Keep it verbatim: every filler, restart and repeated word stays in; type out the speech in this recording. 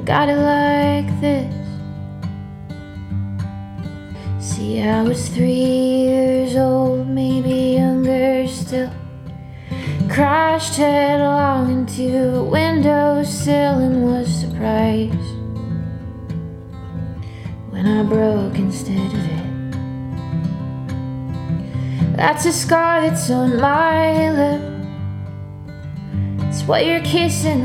got it like this. See, I was three years old, maybe younger still. Crashed headlong into a windowsill and was surprised when I broke instead of it. That's a scar that's on my lip. It's what you're kissing